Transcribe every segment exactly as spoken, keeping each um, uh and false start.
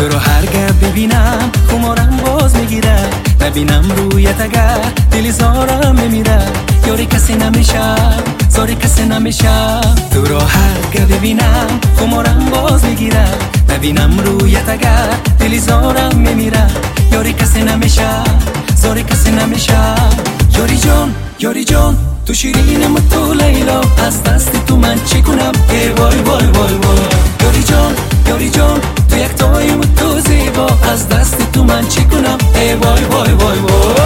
تو رو هرگاه ببینم خمارم باز میگیره، نبینم رویت اگر دلی زارم میمیره. یاری کسی نمیشه، زاری کسی نمیشه. تو رو هرگاه ببینم خمارم باز میگیره، نبینم رویت اگر دلی زارم میمیره. یاری کسی نمیشه، زاری کسی نمیشه. یاری جان، یاری جان، تو شیرینم و تو لیلا، از دست تو من چی کنم؟ ای وای وای وای وای. یاری جان، یاری جان، تو یک تایم و تو زیبا، از دست تو من چی کنم؟ ای وای وای وای وای.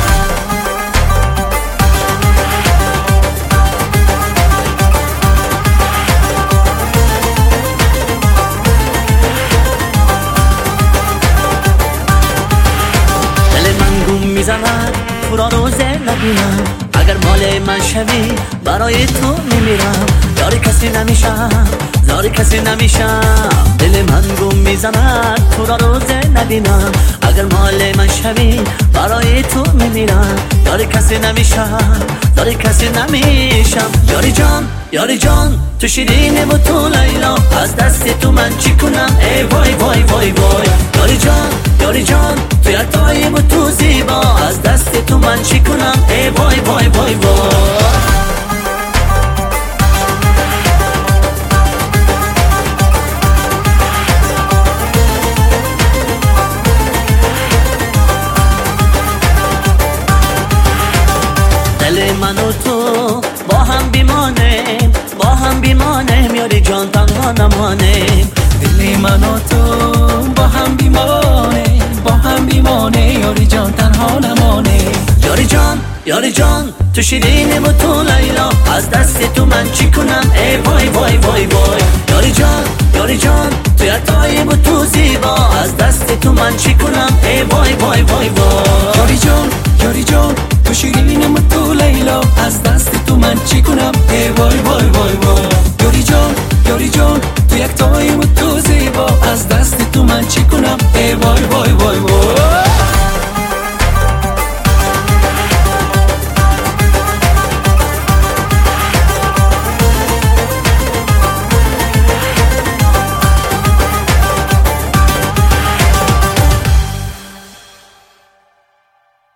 دل من گم میزند تو را روزه نبینم، اگر مال من شوی برای تو میمیرم. یاری کسی نمیشم، زاری کسی نمیشم. دل من گم میزند تو را روزه نبینم، اگر مال من شوی برای تو میمیرم. یاری کسی نمیشم، زاری کسی نمیشم. یاری جان، یاری جان، تو شیرینه و تو لیلا، از دست تو من چی کنم؟ ای وای وای وای وای. یاری جان، یاری جان، تو یک تایم و تو زیبا، از دست تو من چی کنم؟ ای وای وای وای وای. دل من و تو با هم بیمانیم، با هم بیمانیم. یاری جان تنها نمانیم. دل من و تو با هم بیمانیم، با هم بیمانیم. یاری جان تنها نمانیم. یاری جان، یاری جان، تو شیرینه و تو لیلا، از دست تو من چی کنم؟ ای وای وای وای وای. یاری جان، یاری جان، تو یک تایم و تو زیبا، از دست تو من چی کنم؟ ای وای وای وای وای. یاری جان، یاری جان، تو شیرینم و تو لیلا، از دست تو من چی کنم؟ ای وای وای وای وای. یاری جان، یاری جان، تو یک تایم و تو زیبا، از دست تو من چی کنم؟ ای وای وای وای وای.